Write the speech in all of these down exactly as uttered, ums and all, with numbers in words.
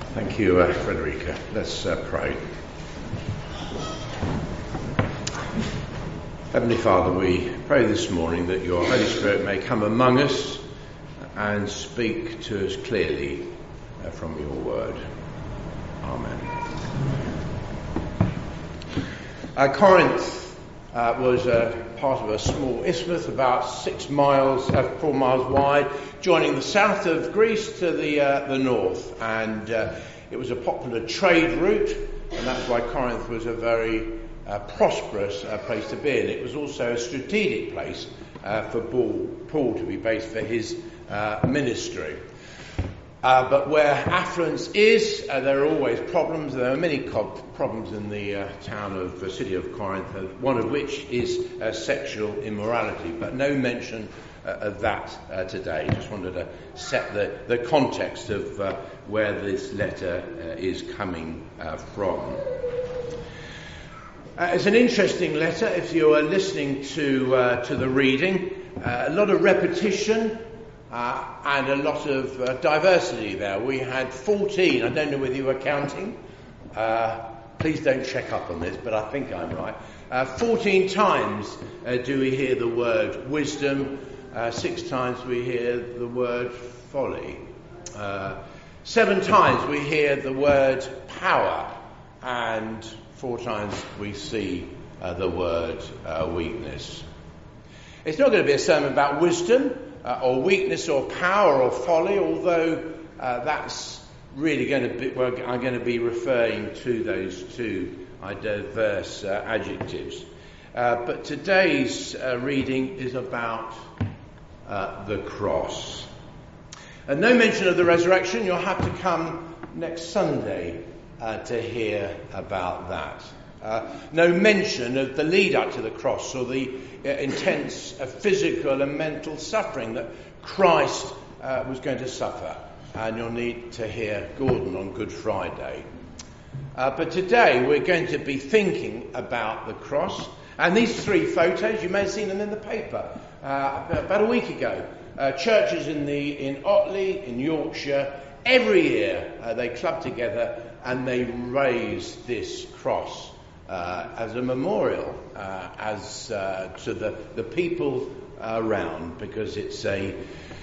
Thank you, uh, Frederica. Let's uh, pray. Heavenly Father, we pray this morning that your Holy Spirit may come among us and speak to us clearly uh, from your word. Amen. Uh, Corinth uh, was uh, part of a small isthmus about six miles, uh, four miles wide, joining the south of Greece to the uh, the north, and uh, it was a popular trade route, and that's why Corinth was a very uh, prosperous uh, place to be. And it was also a strategic place uh, for Paul, Paul to be based for his uh, ministry. Uh, but where affluence is, uh, there are always problems. There are many co- problems in the uh, town of the city of Corinth, uh, one of which is uh, sexual immorality, but no mention uh, of that uh, today. Just wanted to set the, the context of uh, where this letter uh, is coming uh, from. Uh, it's an interesting letter if you are listening to uh, to the reading. Uh, a lot of repetition. Uh, and a lot of uh, diversity there. We had fourteen, I don't know whether you were counting, uh, please don't check up on this, but I think I'm right. Uh, fourteen times uh, do we hear the word wisdom, uh, six times we hear the word folly, uh, seven times we hear the word power, and four times we see uh, the word uh, weakness. It's not going to be a sermon about wisdom, Uh, or weakness or power or folly, although uh, that's really going to be, well, I'm going to be referring to those two uh, diverse uh, adjectives. Uh, but today's uh, reading is about uh, the cross. And no mention of the resurrection. You'll have to come next Sunday uh, to hear about that. Uh, no mention of the lead up to the cross or the uh, intense uh, physical and mental suffering that Christ uh, was going to suffer. And you'll need to hear Gordon on Good Friday. Uh, but today we're going to be thinking about the cross. And these three photos, you may have seen them in the paper uh, about a week ago. Uh, churches in the in Otley, in Yorkshire, every year uh, they club together and they raise this cross. Uh, as a memorial, uh, as uh, to the, the people around, because it's a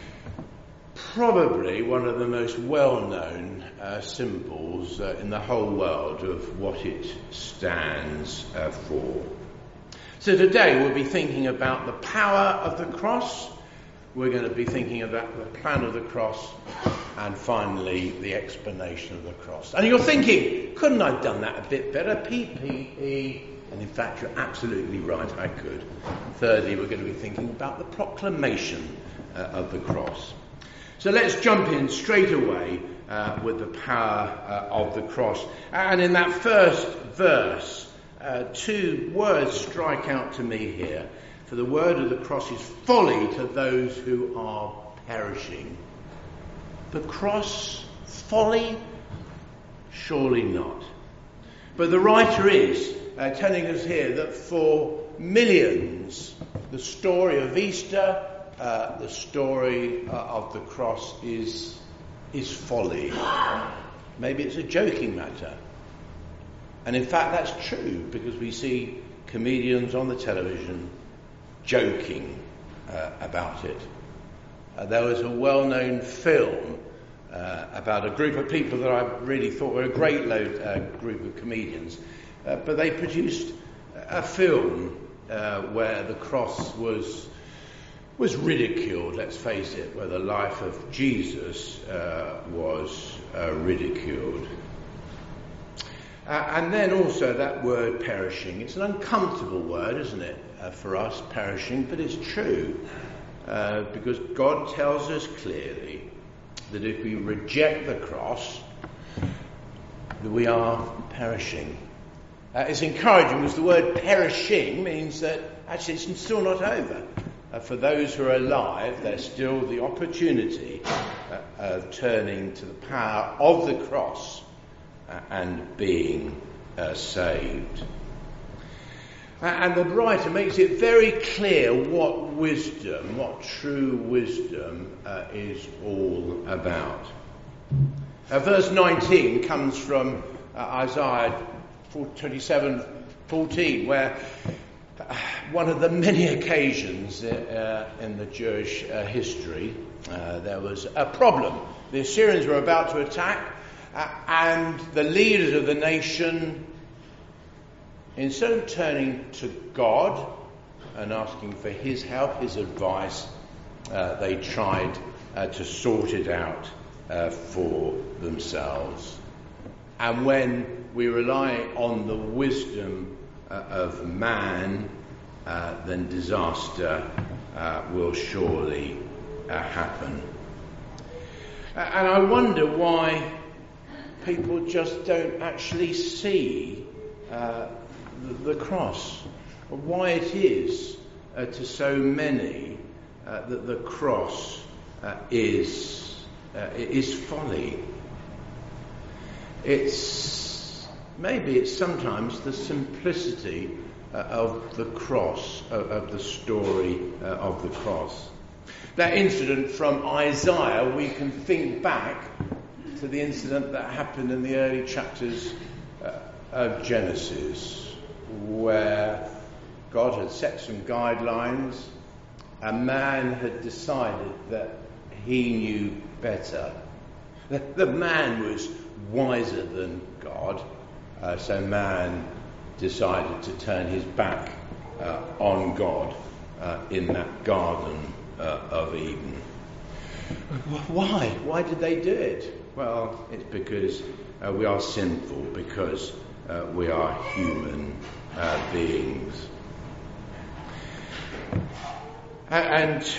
probably one of the most well-known uh, symbols uh, in the whole world of what it stands uh, for. So today we'll be thinking about the power of the cross. We're going to be thinking about the plan of the cross, and finally the explanation of the cross. And you're thinking, couldn't I have done that a bit better? P P E. And in fact, you're absolutely right, I could. Thirdly, we're going to be thinking about the proclamation uh, of the cross. So let's jump in straight away uh, with the power uh, of the cross. And in that first verse, uh, two words strike out to me here. For the word of the cross is folly to those who are perishing. The cross, folly? Surely not. But the writer is uh, telling us here that for millions, the story of Easter, uh, the story uh, of the cross is, is folly. Maybe it's a joking matter. And in fact, that's true, because we see comedians on the television joking uh, about it. Uh, there was a well-known film uh, about a group of people that I really thought were a great load, uh, group of comedians, uh, but they produced a film uh, where the cross was was ridiculed, let's face it, where the life of Jesus uh, was uh, ridiculed. Uh, and then also that word perishing. It's an uncomfortable word, isn't it, uh, for us, perishing, but it's true. Uh, because God tells us clearly that if we reject the cross, that we are perishing. Uh, it's encouraging because the word perishing means that actually it's still not over. Uh, for those who are alive, there's still the opportunity uh, of turning to the power of the cross uh, and being uh, saved. And the writer makes it very clear what wisdom, what true wisdom uh, is all about. Uh, verse nineteen comes from uh, Isaiah twenty-seven fourteen, where uh, one of the many occasions uh, in the Jewish uh, history uh, there was a problem. The Assyrians were about to attack, uh, and the leaders of the nation, instead of turning to God and asking for his help, his advice, uh, they tried uh, to sort it out uh, for themselves. And when we rely on the wisdom uh, of man, uh, then disaster uh, will surely uh, happen. Uh, and I wonder why people just don't actually see uh, the, the cross, or why it is uh, to so many uh, that the cross uh, is uh, is folly. It's maybe it's sometimes the simplicity uh, of the cross, of, of the story uh, of the cross. That incident from Isaiah, we can think back to the incident that happened in the early chapters uh, of Genesis, where God had set some guidelines, and man had decided that he knew better. The, the man was wiser than God, uh, so man decided to turn his back uh, on God uh, in that garden uh, of Eden. Why? Why did they do it? Well, it's because uh, we are sinful, because uh, we are human uh, beings. And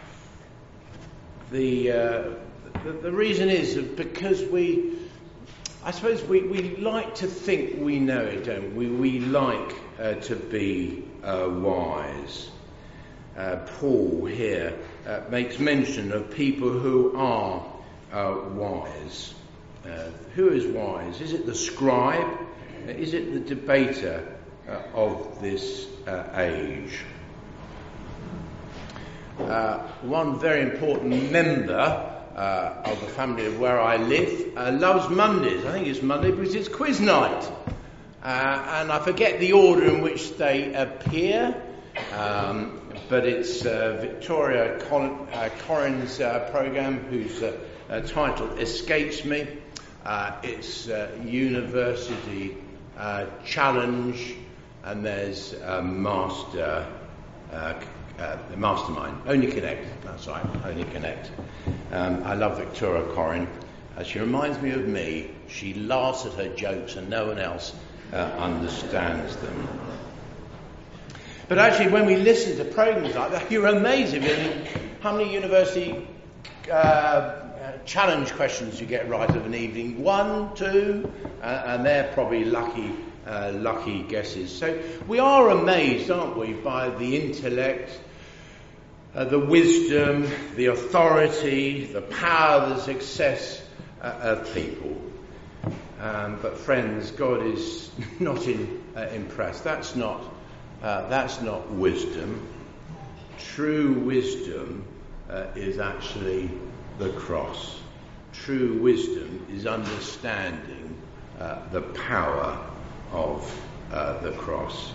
the, uh, the the reason is because we, I suppose we, we like to think we know it, don't we? We like uh, to be uh, wise. Uh, Paul here uh, makes mention of people who are uh, wise. Uh, who is wise? Is it the scribe? Is it the debater uh, of this uh, age? Uh, one very important member uh, of the family of where I live uh, loves Mondays. I think it's Monday because it's quiz night. Uh, and I forget the order in which they appear, um, but it's uh, Victoria Con- uh, Corrin's uh, programme, whose uh, uh, title escapes me. Uh, it's uh, University uh, Challenge, and there's a Master uh, Uh, the Mastermind. Only Connect. That's right. Only Connect. Um, I love Victoria Corrin. Uh, she reminds me of me. She laughs at her jokes and no one else uh, understands them. But actually, when we listen to programs like that, you're amazed. I mean, how many university uh, challenge questions you get right of an evening? One, two, uh, and they're probably lucky uh, lucky guesses. So we are amazed, aren't we, by the intellect, Uh, the wisdom, the authority, the power, the success uh, of people. Um, but friends, God is not in, uh, impressed. That's not uh, that's not wisdom. True wisdom uh, is actually the cross. True wisdom is understanding uh, the power of uh, the cross.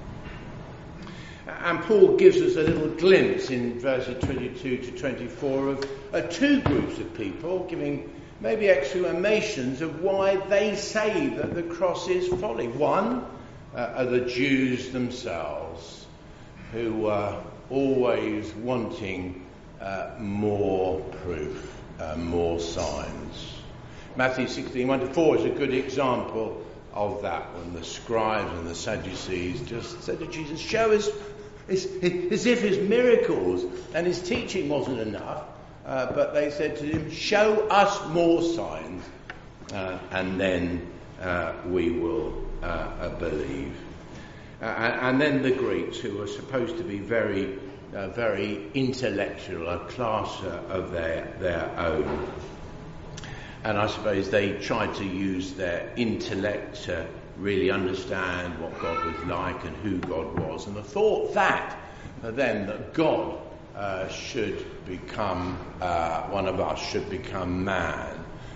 And Paul gives us a little glimpse in verses twenty-two to twenty-four of uh, two groups of people, giving maybe exclamations of why they say that the cross is folly. One uh, are the Jews themselves, who are always wanting uh, more proof, uh, more signs. Matthew sixteen, one to four is a good example of that, when the scribes and the Sadducees just said to Jesus, show us, as, as if his miracles and his teaching wasn't enough, uh, but they said to him, show us more signs, uh, and then uh, we will uh, uh, believe. Uh, and then the Greeks, who were supposed to be very, uh, very intellectual, a class uh, of their, their own. And I suppose they tried to use their intellect to really understand what God was like and who God was. And the thought that, for them, that God uh, should become, uh, one of us should become man,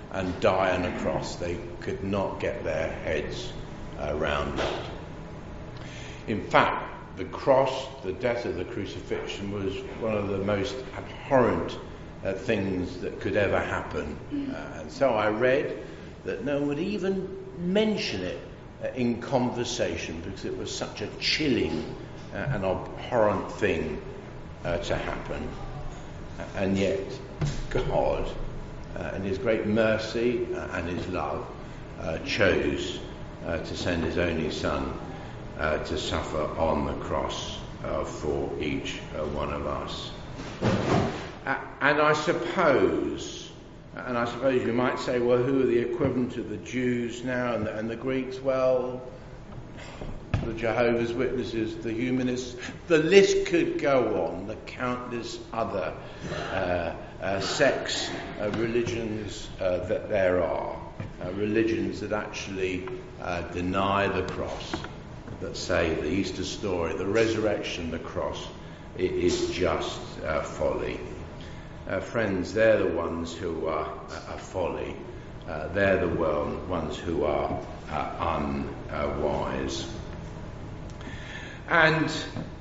and die on a cross. They could not get their heads around that. In fact, the cross, the death of the crucifixion, was one of the most abhorrent uh, things that could ever happen. Uh, and so I read that no one would even mention it uh, in conversation because it was such a chilling uh, and abhorrent thing uh, to happen. Uh, and yet, God, uh, in his great mercy uh, and his love, uh, chose uh, to send his only Son uh, to suffer on the cross uh, for each uh, one of us. Uh, and I suppose, and I suppose you might say, well, who are the equivalent of the Jews now and the, and the Greeks? Well, the Jehovah's Witnesses, the humanists, the list could go on, the countless other uh, uh, sects, uh, religions uh, that there are, uh, religions that actually uh, deny the cross, that say the Easter story, the resurrection, the cross, it is just uh, folly. Uh, friends, they're the ones who are uh, folly. Uh, they're the ones who are uh, unwise. And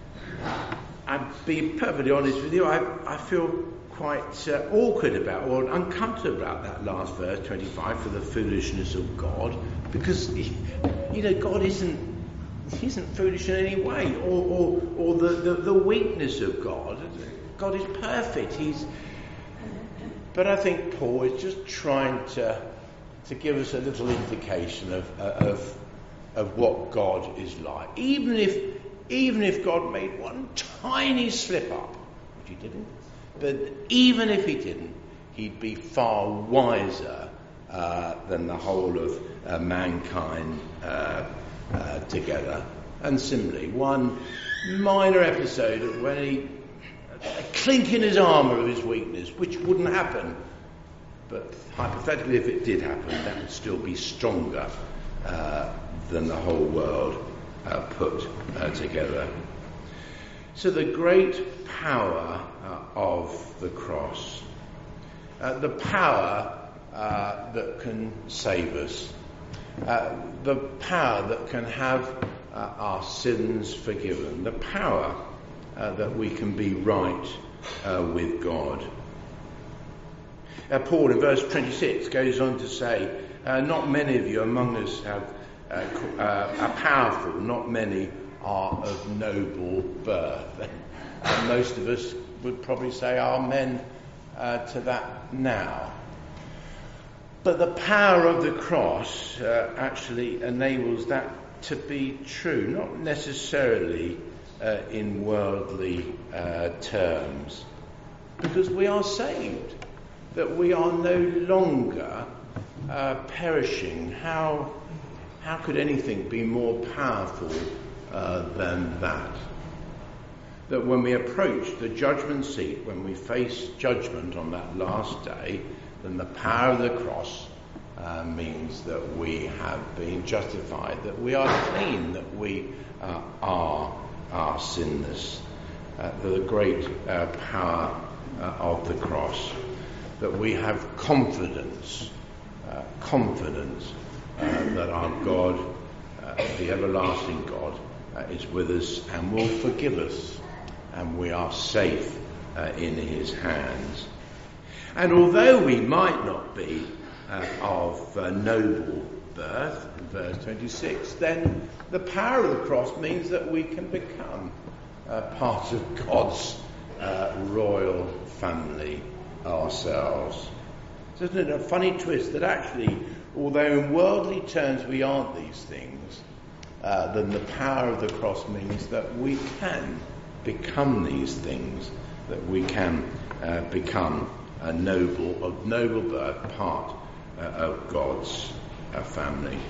I'll be perfectly honest with you, I, I feel quite uh, awkward about or uncomfortable about that last verse, twenty-five, for the foolishness of God, because, you know, God isn't he isn't foolish in any way, or, or, or the, the, the weakness of God. God is perfect. He's, but I think Paul is just trying to to give us a little indication of of of what God is like, even if. Even if God made one tiny slip up, which he didn't, but even if he didn't, he'd be far wiser uh, than the whole of uh, mankind uh, uh, together. And similarly, one minor episode of when he a clink in his armour of his weakness, which wouldn't happen, but hypothetically, if it did happen, that would still be stronger uh, than the whole world Uh, put uh, together. So the great power uh, of the cross, uh, the power uh, that can save us, uh, the power that can have uh, our sins forgiven, the power uh, that we can be right uh, with God. Uh, Paul in verse twenty-six goes on to say, uh, not many of you among us have Uh, uh, are powerful, not many are of noble birth. And most of us would probably say amen uh, to that now. But the power of the cross uh, actually enables that to be true, not necessarily uh, in worldly uh, terms, because we are saved, that we are no longer uh, perishing. How How could anything be more powerful uh, than that? That when we approach the judgment seat, when we face judgment on that last day, then the power of the cross uh, means that we have been justified, that we are clean, that we uh, are, are sinless. Uh, the great uh, power uh, of the cross, that we have confidence, uh, confidence Uh, that our God, uh, the everlasting God, uh, is with us and will forgive us, and we are safe uh, in his hands. And although we might not be uh, of uh, noble birth, in verse twenty-six, then the power of the cross means that we can become uh, part of God's uh, royal family ourselves. So isn't it a funny twist that actually, although in worldly terms we aren't these things, uh, then the power of the cross means that we can become these things, that we can uh, become a noble, of noble birth, part uh, of God's uh, family.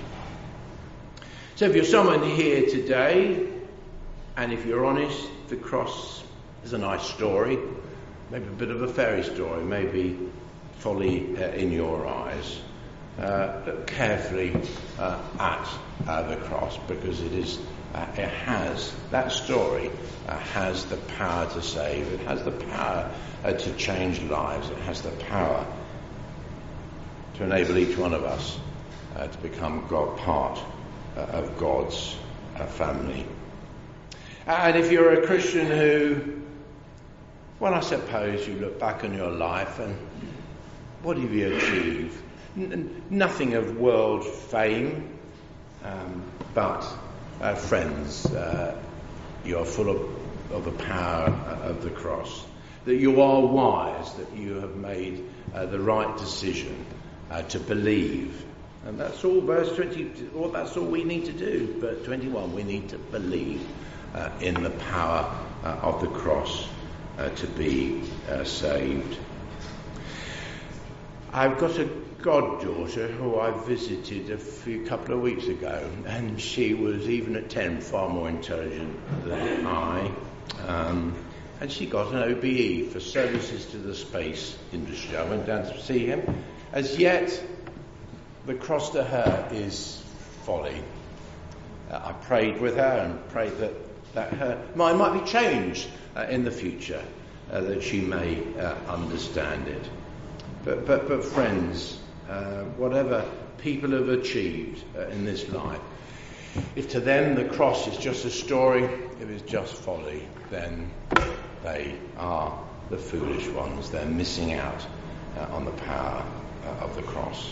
So if you're someone here today, and if you're honest, the cross is a nice story, maybe a bit of a fairy story, maybe folly uh, in your eyes. Uh, look carefully uh, at uh, the cross, because it is, uh, it has, that story uh, has the power to save. It has the power uh, to change lives. It has the power to enable each one of us uh, to become God, part uh, of God's uh, family. And if you're a Christian who, well, I suppose you look back on your life and what have you achieved? N- nothing of world fame, um, but uh, friends, uh, you're full of, of the power of the cross. That you are wise, that you have made uh, the right decision uh, to believe. And that's all verse twenty, well, that's all we need to do. Verse twenty-one, we need to believe uh, in the power uh, of the cross uh, to be uh, saved. I've got a goddaughter who I visited a few couple of weeks ago, and she was, even at ten, far more intelligent than I. Um, and she got an O B E for services to the space industry. I went down to see him. As yet, the cross to her is folly. Uh, I prayed with her and prayed that, that her mind might be changed uh, in the future, uh, that she may uh, understand it. But, but, but friends, uh, whatever people have achieved uh, in this life, if to them the cross is just a story, if it's just folly, then they are the foolish ones. They're missing out uh, on the power uh, of the cross.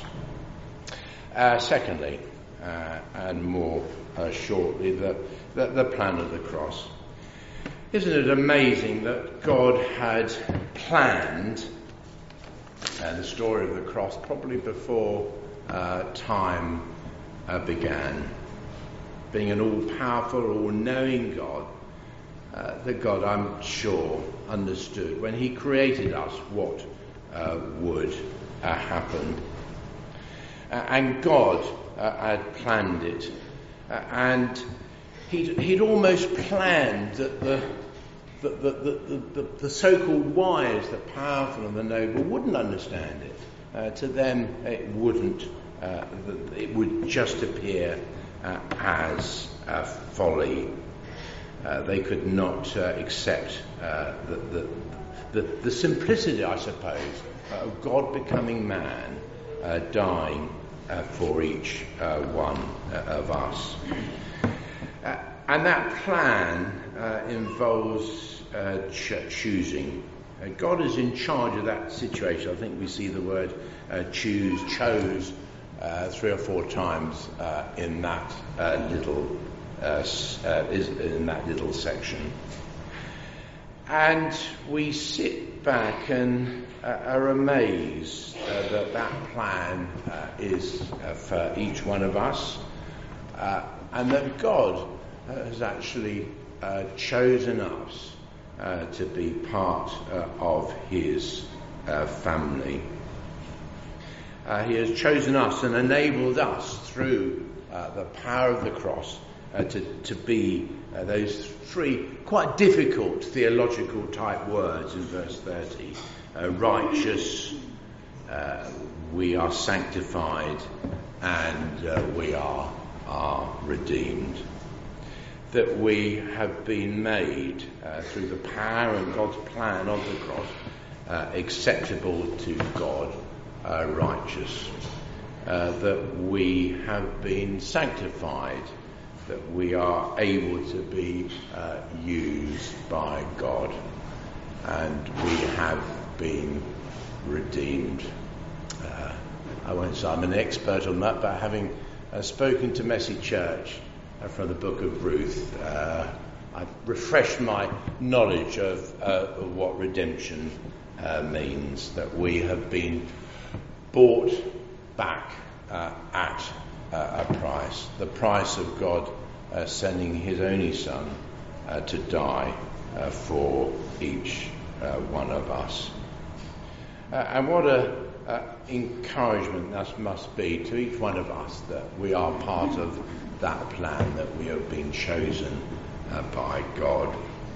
Uh, secondly, uh, and more uh, shortly, the, the, the plan of the cross. Isn't it amazing that God had planned uh, the story of the cross probably before uh, time uh, began? Being an all-powerful, all-knowing God, uh, the God, I'm sure, understood when he created us what uh, would uh, happen. Uh, and God uh, had planned it. Uh, and he'd, he'd almost planned that the, the, the, the, the, the so-called wise, the powerful and the noble wouldn't understand it. Uh, to them, it wouldn't. Uh, it would just appear uh, as uh, folly. Uh, they could not uh, accept uh, the, the, the, the simplicity, I suppose, uh, of God becoming man, uh, dying uh, for each uh, one uh, of us. Uh, and that plan uh, involves uh, ch- choosing. Uh, God is in charge of that situation. I think we see the word uh, choose, chose, uh, three or four times uh, in that uh, little uh, uh, is in that little section. And we sit back and uh, are amazed uh, that that plan uh, is uh, for each one of us, uh, and that God uh, has actually uh, chosen us uh, to be part uh, of his uh, family. Uh, he has chosen us and enabled us through uh, the power of the cross uh, to, to be uh, those three quite difficult theological type words in verse thirty. Uh, righteous, uh, we are sanctified, and uh, we are, are redeemed. That we have been made uh, through the power and God's plan of the cross uh, acceptable to God, uh, righteous. Uh, that we have been sanctified, that we are able to be uh, used by God, and we have been redeemed. Uh, I won't say I'm an expert on that, but having uh, spoken to Messy Church uh, from the book of Ruth, uh, I've refreshed my knowledge of, uh, of what redemption uh, means, that we have been bought back uh, at uh, a price, the price of God uh, sending his only Son uh, to die uh, for each uh, one of us. Uh, and what a uh, encouragement that must be to each one of us, that we are part of that plan, that we have been chosen uh, by God.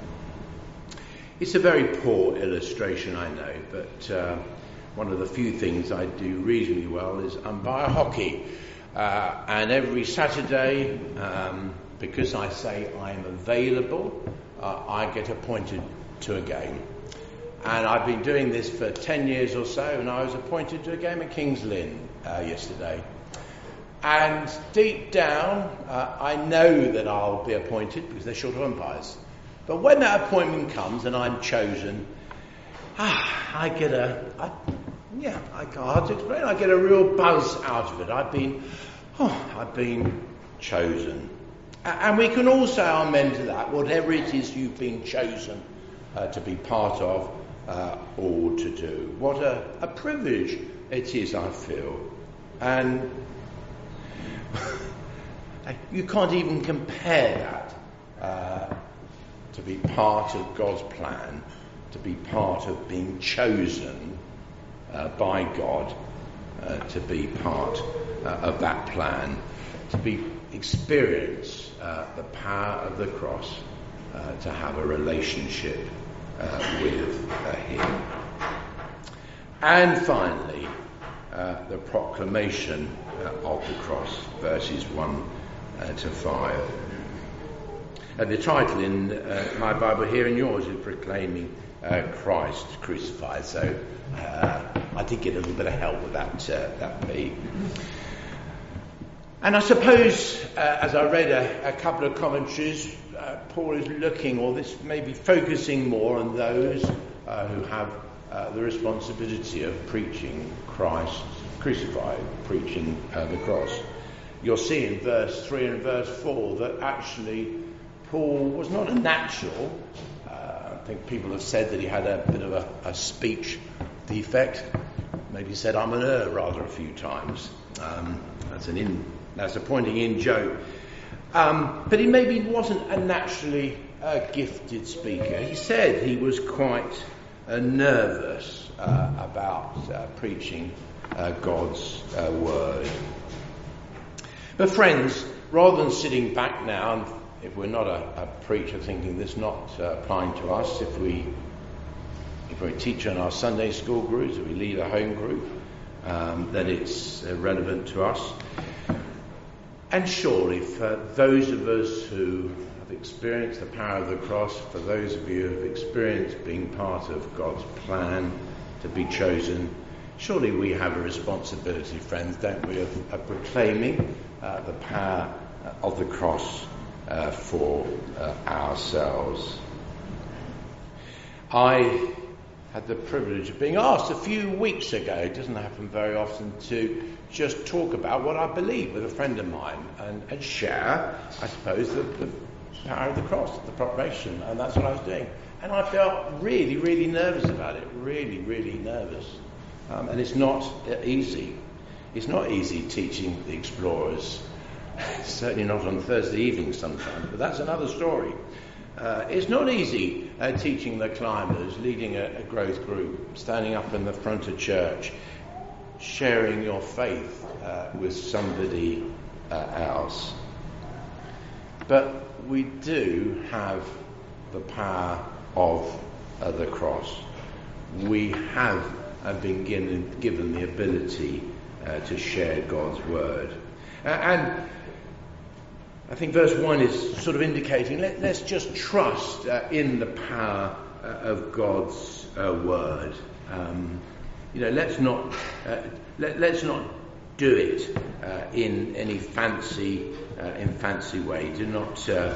It's a very poor illustration, I know, but uh, one of the few things I do reasonably well is umpire hockey. Uh, and every Saturday, um, because I say I'm available, uh, I get appointed to a game. And I've been doing this for ten years or so, and I was appointed to a game at Kings Lynn. uh, yesterday. And deep down, uh, I know that I'll be appointed because they're short of umpires. But when that appointment comes and I'm chosen, ah, I get a, I, yeah, I can't hard to explain. I get a real buzz out of it. I've been, oh, I've been chosen. And we can all say amen to that, whatever it is you've been chosen uh, to be part of uh, or to do. What a, a privilege it is, I feel. And you can't even compare that uh, to be part of God's plan, to be part of being chosen uh, by God, uh, to be part uh, of that plan, to be experience uh, the power of the cross, uh, to have a relationship uh, with uh, Him. And finally, uh, the proclamation uh, of the cross, verses one uh, to five. Uh, the title in uh, my Bible here and yours is Proclaiming uh, Christ Crucified. So uh, I did get a little bit of help with that, uh, that beat. And I suppose, uh, as I read a, a couple of commentaries, uh, Paul is looking, or this may be focusing more on those uh, who have uh, the responsibility of preaching Christ crucified, preaching uh, the cross. You'll see in verse three and verse four that actually Paul was not a natural. Uh, I think people have said that he had a bit of a, a speech defect. Maybe said "I'm an er" rather a few times. Um, that's an in. That's a pointing in joke. Um, but he maybe wasn't a naturally uh, gifted speaker. He said he was quite uh, nervous uh, about uh, preaching uh, God's uh, word. But friends, rather than sitting back now, and if we're not a, a preacher thinking this not uh, applying to us, if we if we're a teacher in our Sunday school groups, if we lead a home group, um, then it's uh, relevant to us. And surely for those of us who have experienced the power of the cross, for those of you who have experienced being part of God's plan to be chosen, surely we have a responsibility, friends, don't we, of, of proclaiming uh, the power of the cross uh, for uh, ourselves. I had the privilege of being asked a few weeks ago, it doesn't happen very often, to just talk about what I believe with a friend of mine and, and share, I suppose, the, the power of the cross, the proclamation, and that's what I was doing. And I felt really, really nervous about it, really, really nervous. Um, and it's not easy. It's not easy teaching the explorers, certainly not on Thursday evenings sometimes, but that's another story. Uh, it's not easy uh, teaching the climbers, leading a, a growth group, standing up in the front of church, sharing your faith uh, with somebody uh, else. But we do have the power of uh, the cross. We have uh, been given, given the ability uh, to share God's word. Uh, and I think verse one is sort of indicating let, let's just trust uh, in the power uh, of God's uh, word. Um, you know, let's not uh, let, let's not do it uh, in any fancy uh, in fancy way. Do not. Uh,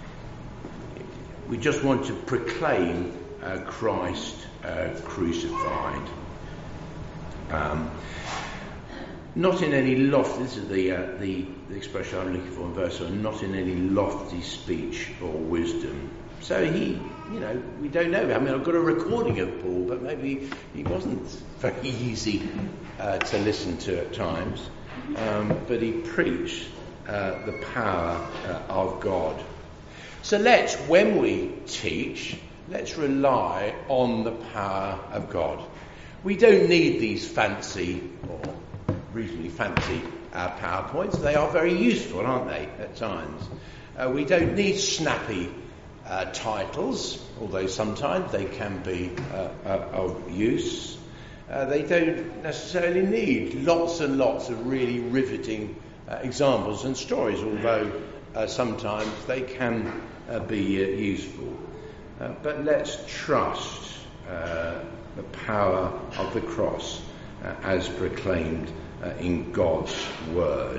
we just want to proclaim uh, Christ uh, crucified. Um, Not in any lofty, this is the, uh, the the expression I'm looking for in verse one, not in any lofty speech or wisdom. So he, you know, we don't know. I mean, I've got a recording of Paul, but maybe he wasn't very easy uh, to listen to at times. Um, but he preached uh, the power uh, of God. So let's, when we teach, let's rely on the power of God. We don't need these fancy or reasonably fancy uh, PowerPoints. They are very useful, aren't they, at times? Uh, we don't need snappy uh, titles, although sometimes they can be uh, uh, of use. Uh, they don't necessarily need lots and lots of really riveting uh, examples and stories, although uh, sometimes they can uh, be uh, useful. Uh, but let's trust uh, the power of the cross uh, as proclaimed uh, in God's Word.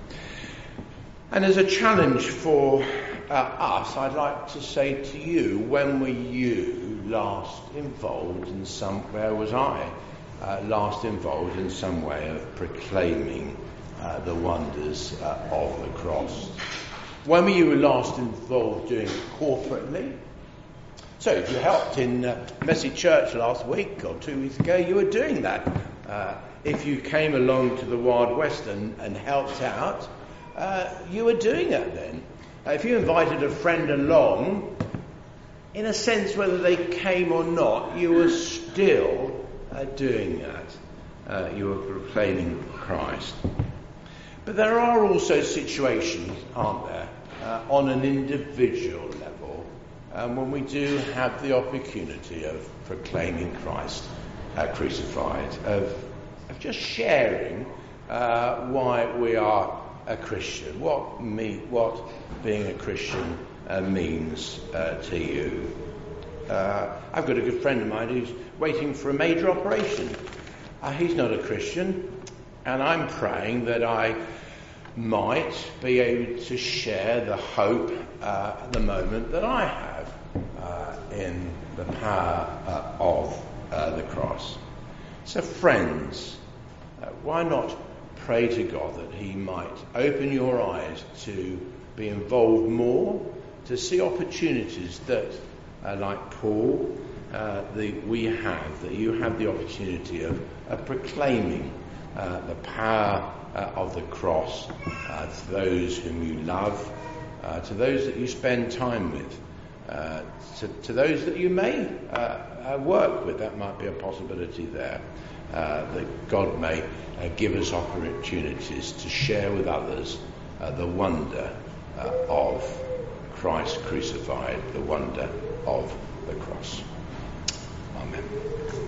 And as a challenge for uh, us, I'd like to say to you, when were you last involved in some, where was I uh, last involved in some way of proclaiming uh, the wonders uh, of the cross? When were you last involved doing it corporately? So if you helped in uh, Messy Church last week or two weeks ago, you were doing that. Uh, if you came along to the Wild West and, and helped out, uh, you were doing that then. Uh, if you invited a friend along, in a sense, whether they came or not, you were still uh, doing that. Uh, you were proclaiming Christ. But there are also situations, aren't there, uh, on an individual level, um, when we do have the opportunity of proclaiming Christ uh, crucified, of, of just sharing uh, why we are a Christian, what me, what being a Christian uh, means uh, to you. Uh, I've got a good friend of mine who's waiting for a major operation. Uh, he's not a Christian, and I'm praying that I might be able to share the hope uh, at the moment that I have uh, in the power uh, of uh, the cross. So friends, uh, why not pray to God that he might open your eyes to be involved more, to see opportunities that, uh, like Paul, uh, the, we have, that you have the opportunity of, of proclaiming uh, the power uh, of the cross uh, to those whom you love, uh, to those that you spend time with, uh, to, to those that you may uh, uh, work with. That might be a possibility there. Uh, that God may uh, give us opportunities to share with others uh, the wonder uh, of Christ crucified, the wonder of the cross. Amen.